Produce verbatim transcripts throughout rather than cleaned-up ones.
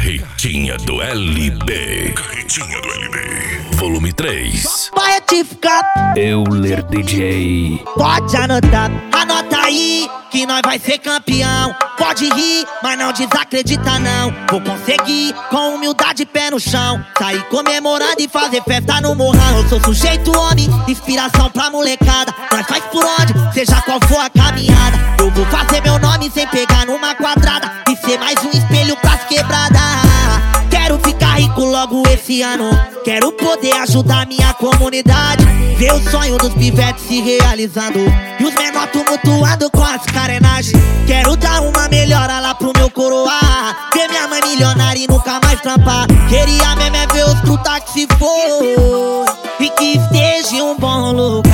Carretinha do L B. Carretinha do L B. Volume três. Vai retificar. Euler D J. Pode anotar, anota aí que nós vai ser campeão. Pode rir, mas não desacredita não. Vou conseguir, com humildade, pé no chão. Sair comemorando e fazer festa no morrão. Eu sou sujeito homem, inspiração pra molecada. Nós faz por onde, seja qual for a caminhada. Eu vou fazer meu nome sem pegar numa quadrada e ser mais um espelho pras quebradas. Quero ficar rico logo esse ano. Quero poder ajudar minha comunidade. Ver o sonho dos pivetes se realizando e os menor tumultuando com as carenagens. Quero dar uma melhora lá pro meu coroar. Ver minha mãe milionária e nunca mais trampar. Queria mesmo é ver os truta que se for e que esteja em um bom lugar.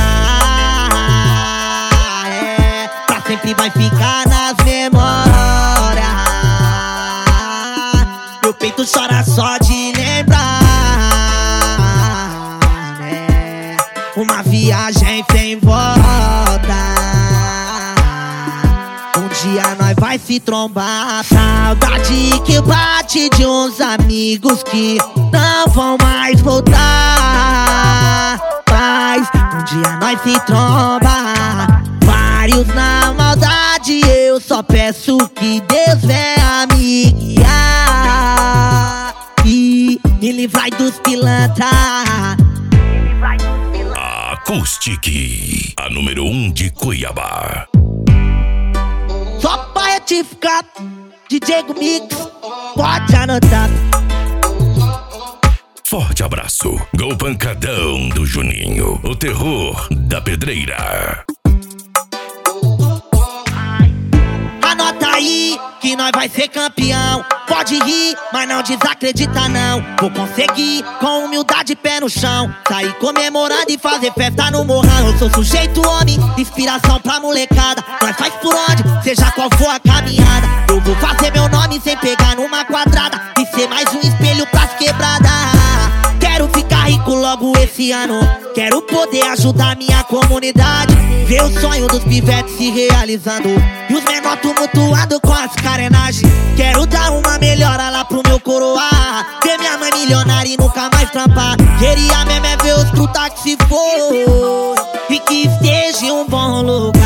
É, pra sempre vai ficar nas memórias. Meu peito chora só de lembrar, né? Uma viagem sem volta. Um dia nós vai se trombar. Saudade que bate de uns amigos que não vão mais voltar. Mas um dia nós se tromba. Vários na maldade, eu só peço que Deus venha me guiar e me livrar dos pilantras. Acoustic, a número um de Cuiabá. Só pra retificar, D J Mix, pode anotar. Forte abraço, Gol Pancadão do Juninho, o terror da pedreira. Anota aí que nós vai ser campeão. Pode rir, mas não desacredita não. Vou conseguir, com humildade, pé no chão. Sair comemorando e fazer festa no morrão. Eu sou sujeito homem, inspiração pra molecada. Nós faz por onde, seja qual for a caminhada. Eu vou fazer meu nome sem pegar numa quadrada e ser mais um espelho pras quebradas. Quero ficar rico logo esse ano. Quero poder ajudar minha comunidade. Ver o sonho dos pivetes se realizando e os menor tumultuando com as carenagens. Quero dar uma melhora lá pro meu coroar. Ver minha mãe milionária e nunca mais trampar. Queria mesmo é ver os truta que se for e que esteja em um bom lugar.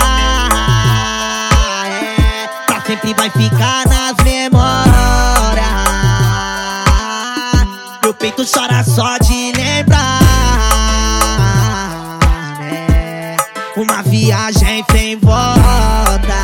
É, pra sempre vai ficar nas memórias. Meu peito chora só de lembrar, né? Uma viagem sem volta.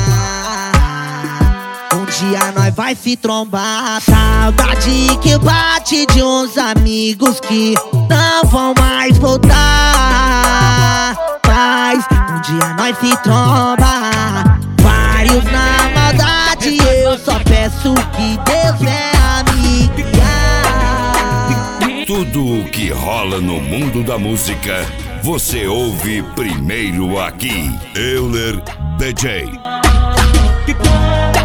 Um dia nós vai se trombar. Saudade que bate de uns amigos que não vão mais voltar. Mas um dia nós se tromba. Vários na maldade, eu só peço que Deus venha me guiar. Tudo o que rola no mundo da música, você ouve primeiro aqui. Euler D J.